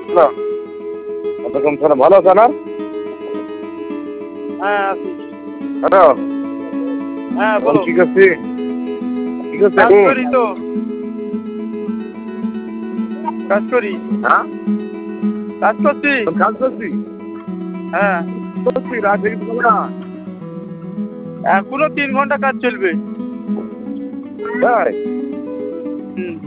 Hello, ওয়ালাইকুম সালাম। ভালো আছেন? হ্যাঁ আছি। হ্যালো, হ্যাঁ বলো। কি করছি? কি করছি কাজ এখন? করি তো, কাজ করি, হ্যাঁ, কাজ করছি। কাজ করছি। হ্যাঁ, করছি রাত জেগে থাকবো না। এখনো 3 ঘন্টা কাজ চলবে। তাই? হুম।